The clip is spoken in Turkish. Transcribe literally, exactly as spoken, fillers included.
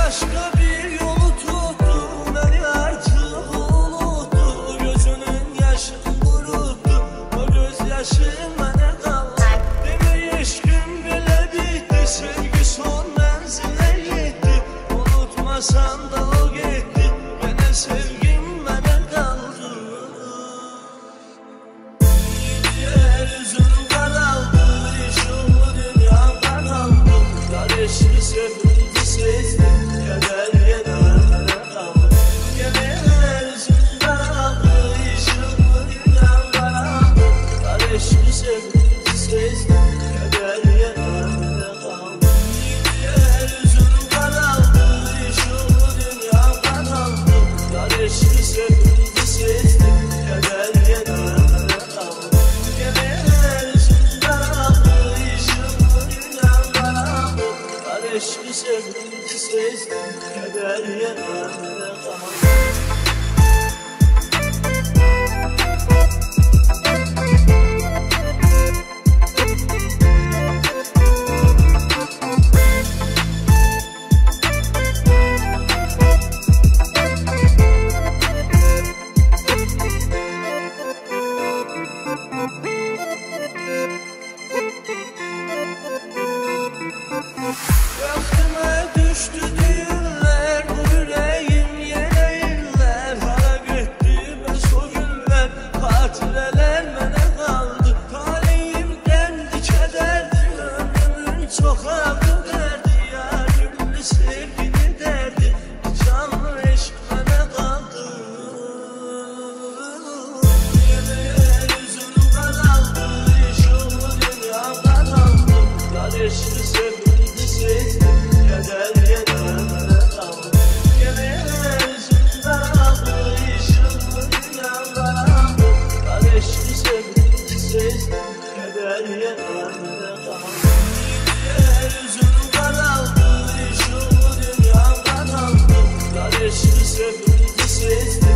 başka bir yolu tuttum, beni artık unuttu. Gözünün yaşını kuruttu, o gözyaşım bana kaldı. Demeyiş gün bile bitti, sevgi son menzile gitti. Unutmasan da o gitti, gene sevgim bana kaldı. Yeryüzüm karaldı, ışıklı dünyam karaldı. Kardeşimi sevdim sezdim, keder yenerlere kaldı. Yeryüzüm karaldı, ışıklı dünyam karaldı. Kardeşimi sevdim sezdim, keder yenerlere kaldı. Yeryüzüm karaldı, ışıklı dünyam karaldı. Kardeşimi sevdim sezdim, keder yenerlere kaldı. Yeryüzüm karaldı, ışıklı dünyam karaldı. Kardeşimi sevdim sezdim, keder yenerlere kaldı. Yaktıma düştü düğünler, bu yüreğim yine iller. Para gitti beş o günler, hatireler bana kaldı. Talihimden kederdi, ömrümün çok aldı derdi. Yarımlı sevgili derdi, canlı eşk bana kaldı. Yeryüzüm karaldı, ışıklı dünyam karaldı. Kardeşimi sevdim sezdim, keder yenerlere kaldı. Yeryüzüm karaldı, ışıklı dünyam karaldı. Kardeşimi sevdim sezdim, keder yenerlere kaldı. Yeryüzüm karaldı, ışıklı dünyam karaldı. Kardeşimi sevdim sezdim.